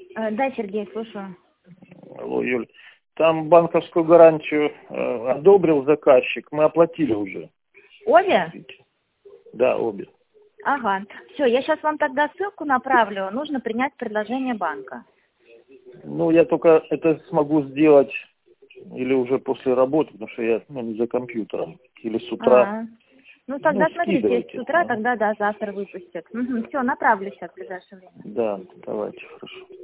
Да, Сергей, слушаю. Алло, Юль. Там банковскую гарантию одобрил заказчик. Мы оплатили уже. Обе? Да, обе. Ага. Все, я сейчас вам тогда ссылку направлю. Нужно принять предложение банка. Ну, я только это смогу сделать или уже после работы, потому что я не за компьютером. Или с утра. Ну, тогда смотрите, если скидывайте. с утра, тогда да, завтра выпустят. Угу. Все, направлю сейчас в ближайшее время. Да, давайте, хорошо.